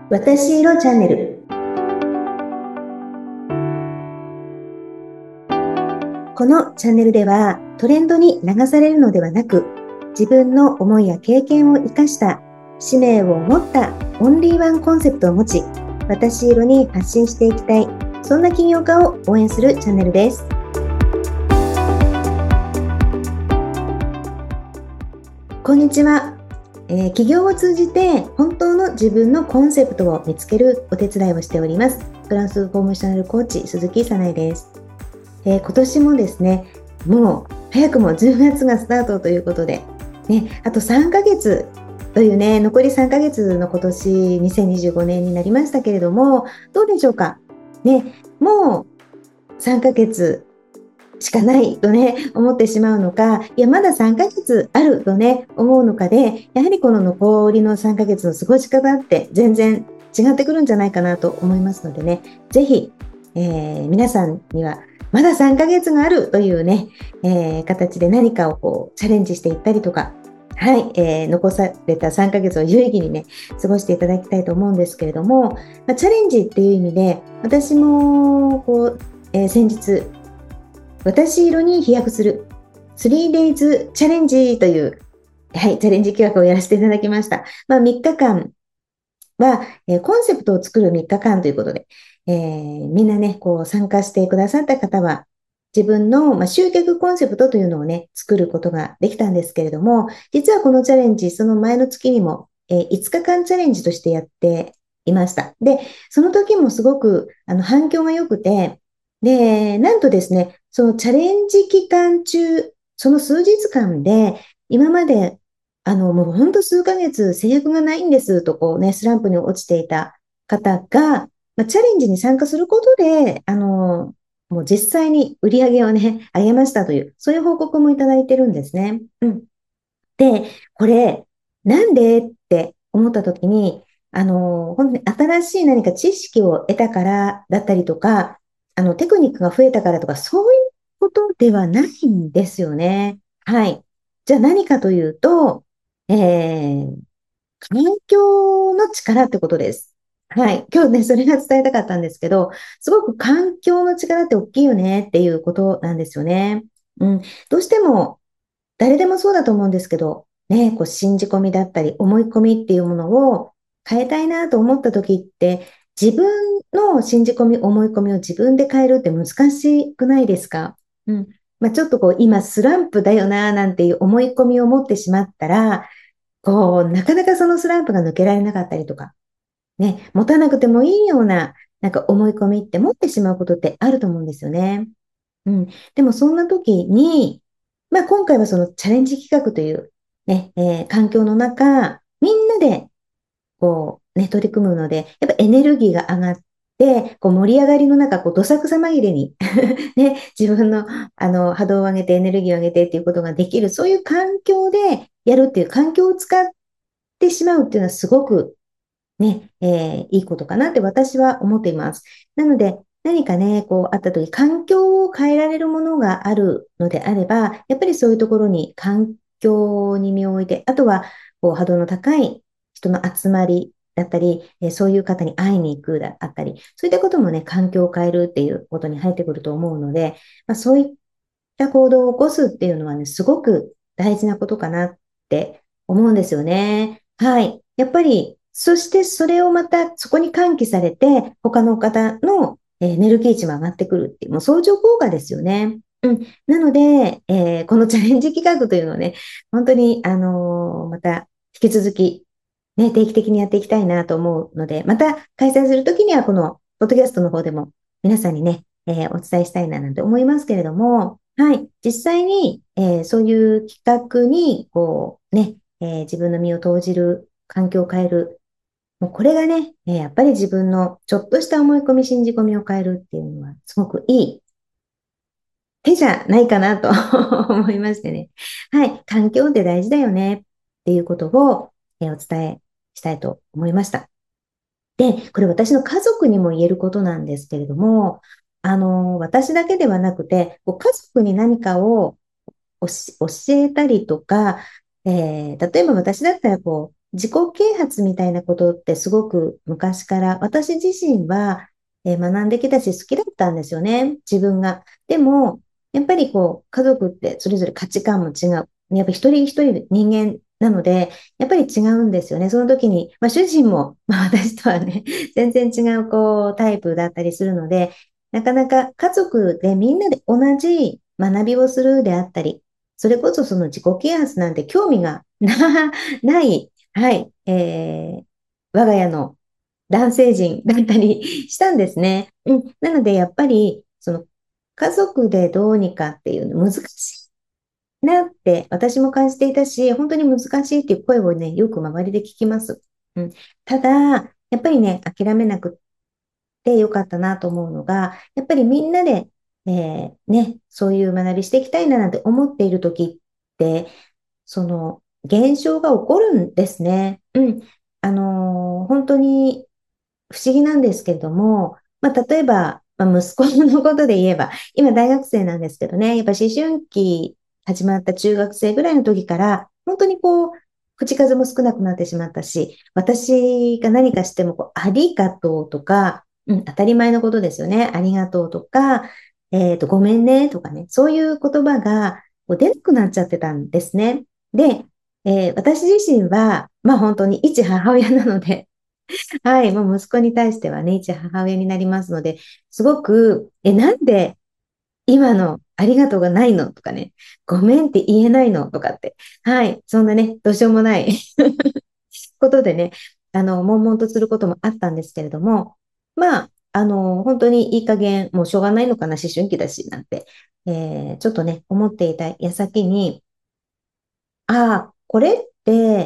私色チャンネル。このチャンネルではトレンドに流されるのではなく、自分の思いや経験を生かした使命を持ったオンリーワンコンセプトを持ち、私色に発信していきたい、そんな起業家を応援するチャンネルです。こんにちは。起業を通じて本当の自分のコンセプトを見つけるお手伝いをしております。トランスフォーメーショナルコーチ鈴木さなえです。今年もですね、もう早くも10月がスタートということで、あと3ヶ月というね、残り3ヶ月の今年2025年になりましたけれども、どうでしょうか。もう3ヶ月しかないとね、思ってしまうのか、いや、まだ3ヶ月あるとね、思うのかで、やはりこの残りの3ヶ月の過ごし方って全然違ってくるんじゃないかなと思いますのでね、ぜひ、皆さんにはまだ3ヶ月があるというね、形で何かをチャレンジしていったりとか、はい、残された3ヶ月を有意義にね、過ごしていただきたいと思うんですけれども、チャレンジっていう意味で、私も先日、私色に飛躍する 3days チャレンジという、はい、チャレンジ企画をやらせていただきました。3日間は、コンセプトを作る3日間ということで、みんなね、参加してくださった方は、自分の、集客コンセプトというのをね、作ることができたんですけれども、実はこのチャレンジ、その前の月にも、5日間チャレンジとしてやっていました。で、その時もすごく反響が良くて、で、なんとですね、そのチャレンジ期間中、その数日間で、今までもう本当数ヶ月制約がないんですとスランプに落ちていた方が、チャレンジに参加することで、もう実際に売り上げをね、上げましたという、そういう報告もいただいてるんですね。うん。で、これ、なんでって思った時に、本当に新しい何か知識を得たからだったりとか、テクニックが増えたからとか、そういうことではないんですよね。はい。じゃあ何かというと、えー、環境の力ってことです。はい。今日ね、それが伝えたかったんですけど、すごく環境の力って大きいよねっていうことなんですよね。うん。どうしても、誰でもそうだと思うんですけど、ね、信じ込みだったり、思い込みっていうものを変えたいなと思った時って、自分の信じ込み、思い込みを自分で変えるって難しくないですか？うん。ちょっと今スランプだよな、なんていう思い込みを持ってしまったら、なかなかそのスランプが抜けられなかったりとか、ね、持たなくてもいいような、なんか思い込みって持ってしまうことってあると思うんですよね。うん。でもそんな時に、今回はそのチャレンジ企画というね、環境の中、みんなで取り組むので、やっぱエネルギーが上がって、盛り上がりの中、どさくさ紛れにね、自分の、波動を上げて、エネルギーを上げてっていうことができる、そういう環境でやるっていう環境を使ってしまうっていうのはすごくね、いいことかなって私は思っています。なので、何かね、あった時、環境を変えられるものがあるのであれば、やっぱりそういうところに環境に身を置いて、あとは、波動の高い人の集まりだったり、そういう方に会いに行くだったり、そういったこともね、環境を変えるっていうことに入ってくると思うので、そういった行動を起こすっていうのはね、すごく大事なことかなって思うんですよね。はい。やっぱり、そしてそれをまたそこに喚起されて、他の方のエネルギー値も上がってくるっていう、もう相乗効果ですよね。うん。なので、このチャレンジ企画というのをね、本当に、また引き続き、ね、定期的にやっていきたいなと思うので、また開催するときには、この、ポッドキャストの方でも皆さんにね、お伝えしたいななんて思いますけれども、はい。実際に、そういう企画に、自分の身を投じる、環境を変える。もうこれがね、やっぱり自分のちょっとした思い込み、信じ込みを変えるっていうのは、すごくいい手じゃないかなと思いましてね。はい。環境って大事だよねっていうことを、お伝えしたいと思いました。で、これ私の家族にも言えることなんですけれども、私だけではなくて、家族に何かを教えたりとか、例えば私だったら自己啓発みたいなことってすごく昔から私自身は学んできたし好きだったんですよね、自分が。でも、やっぱりこう、家族ってそれぞれ価値観も違う。やっぱり一人一人人間なので、やっぱり違うんですよね。その時に、主人も、私とはね、全然違うこうタイプだったりするので、なかなか家族でみんなで同じ学びをするであったり、それこそその自己啓発なんて興味がない、はい、我が家の男性陣だったりしたんですね。なので、やっぱり、その、家族でどうにかっていうの難しいなって私も感じていたし、本当に難しいっていう声をね、よく周りで聞きます。ただ、やっぱりね、諦めなくってよかったなと思うのが、やっぱりみんなで、ね、そういう学びしていきたいななんて思っている時って、その現象が起こるんですね。本当に不思議なんですけれども、例えば、息子のことで言えば、今大学生なんですけどね、やっぱ思春期始まった中学生ぐらいの時から、本当にこう、口数も少なくなってしまったし、私が何かしてもありがとうとか、当たり前のことですよね。ありがとうとか、ごめんねとかね、そういう言葉が出なくなっちゃってたんですね。で、私自身は、本当に一母親なので、はい、もう息子に対してはね、一母親になりますので、すごく、なんで今のありがとうがないのとかね、ごめんって言えないのとかって、はい、そんなね、どうしようもないことでね、悶々とすることもあったんですけれども、本当にいい加減、もうしょうがないのかな、思春期だし、なんて、ちょっとね、思っていた矢先に、これって、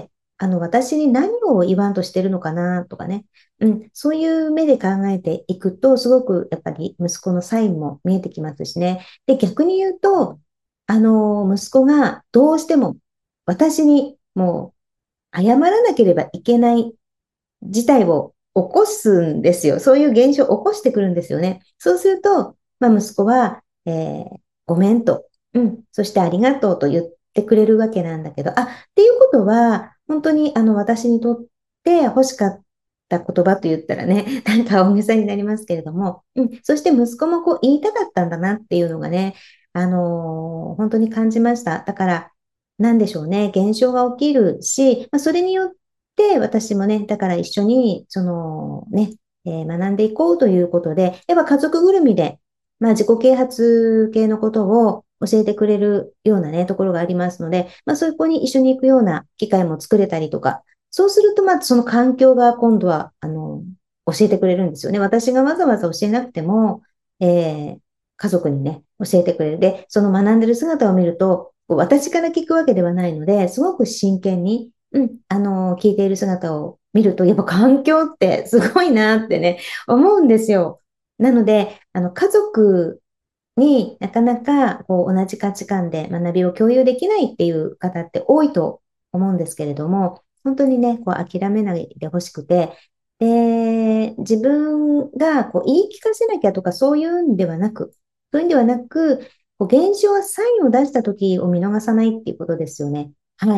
私に何を言わんとしてるのかなとかね。そういう目で考えていくと、すごくやっぱり息子のサインも見えてきますしね。で、逆に言うと、息子がどうしても私にもう謝らなければいけない事態を起こすんですよ。そういう現象を起こしてくるんですよね。そうすると、息子は、ごめんと、そしてありがとうと言ってくれるわけなんだけど、っていうことは、本当に私にとって欲しかった言葉と言ったらね、なんか大げさになりますけれども、そして息子もこう言いたかったんだなっていうのがね、本当に感じました。だから、なんでしょうね、現象が起きるし、それによってで、私もね、だから一緒に、そのね、学んでいこうということで、やっぱ家族ぐるみで、自己啓発系のことを教えてくれるようなね、ところがありますので、そういう子に一緒に行くような機会も作れたりとか、そうすると、その環境が今度は、教えてくれるんですよね。私がわざわざ教えなくても、家族にね、教えてくれる。で、その学んでる姿を見ると、私から聞くわけではないので、すごく真剣に、聞いている姿を見ると、やっぱ環境ってすごいなってね、思うんですよ。なので、家族になかなかこう同じ価値観で学びを共有できないっていう方って多いと思うんですけれども、本当にね、こう諦めないでほしくて、で、自分がこう言い聞かせなきゃとかそういうんではなく、そういうんではなく、こう現象はサインを出した時を見逃さないっていうことですよね。はい。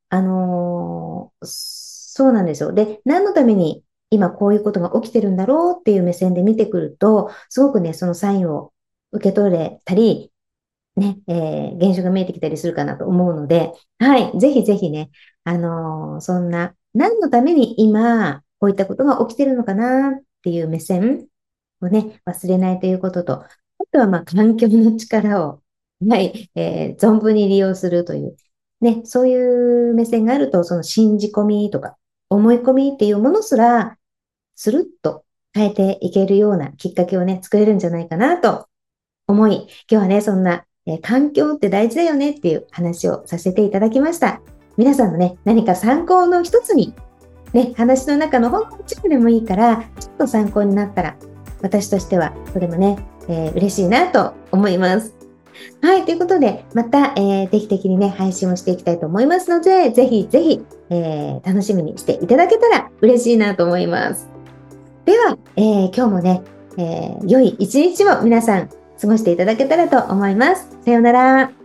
そうなんですよ。で、何のために今こういうことが起きてるんだろうっていう目線で見てくると、すごくね、そのサインを受け取れたり、ね、現象が見えてきたりするかなと思うので、はい、ぜひぜひね、そんな、何のために今、こういったことが起きてるのかなっていう目線をね、忘れないということと、あとは環境の力を、はい、存分に利用するという、ね、そういう目線があると、その信じ込みとか、思い込みっていうものすら、スルッと変えていけるようなきっかけをね、作れるんじゃないかなと思い、今日はね、そんな、環境って大事だよねっていう話をさせていただきました。皆さんのね、何か参考の一つに、ね、話の中のほんの一部でもいいから、ちょっと参考になったら、私としては、とてもね、嬉しいなと思います。はい、ということで、また、定期的にね、配信をしていきたいと思いますので、ぜひぜひ、楽しみにしていただけたら嬉しいなと思います。では、今日もね、良い一日を皆さん過ごしていただけたらと思います。さようなら。